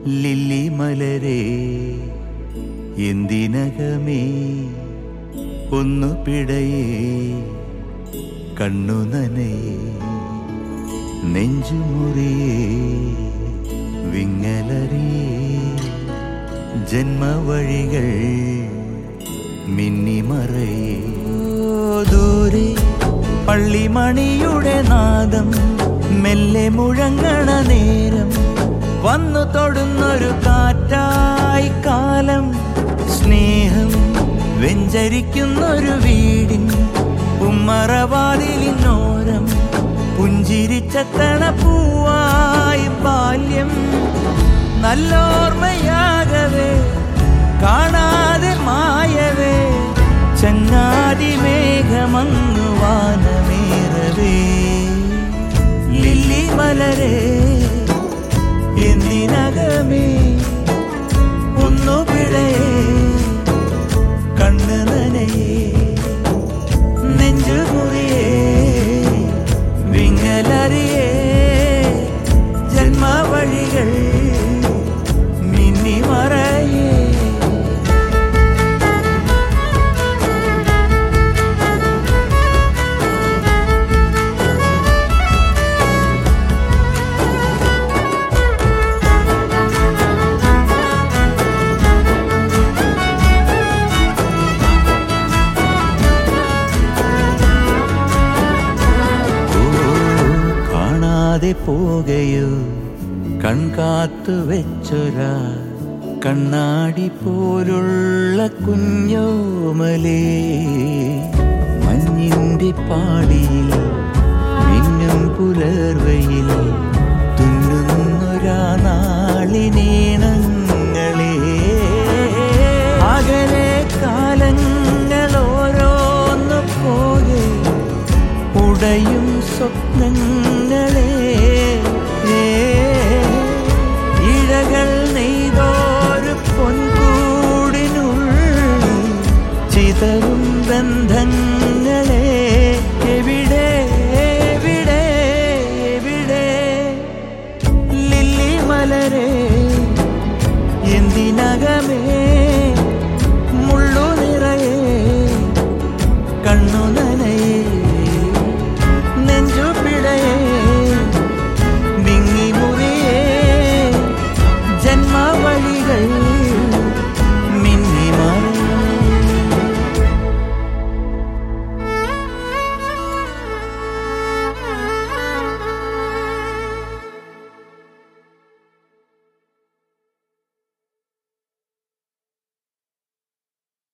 lily മലരേ എന്തിനകമേ ഒന്നു പിടയേ കണ്ണു നനയേ നെഞ്ചുമുറിയേ വിങ്ങലറിയേ ജന്മവഴികൾ മിന്നിമറയേ ദൂരെ പള്ളിമണിയുടെ നാദം മെല്ലെ മുഴങ്ങണ നേരം വന്നു തൊടുന്നൊരു കാറ്റായി കാലം സ്നേഹം വെഞ്ചരിക്കുന്നൊരു വീടിൻ ഉമ്മറവാതിലിനോരം പുഞ്ചിരിച്ചെത്തണ പൂവായി ബാല്യം നല്ലോർമ്മയാകവേ കാണാതെ മായവേ ചങ്ങാതി മേഘമങ്ങു വാനമേറവേ ലില്ലി മലരേ എന്തിനകമേ ഒന്നു പിടയേ കണ്ണു നനയേ നെഞ്ചുമുറിയേ വിങ്ങലറിയേ ജന്മവഴികൾ മിന്നിമറയേ പോകയോ കൺകാത്തു വെച്ചൊരാ കണ്ണാടി പോലുള്ള കുഞ്ഞോമലേ മഞ്ഞിന്റെ പാടിയിൽ മിന്നും പുലർവയിൽ തുന്നുന്നൊരാ നാളിനീണങ്ങളേ അകലെ കാലങ്ങൾ ഓരോന്നു പോകെ ഉടയും സ്വപ്നങ്ങൾ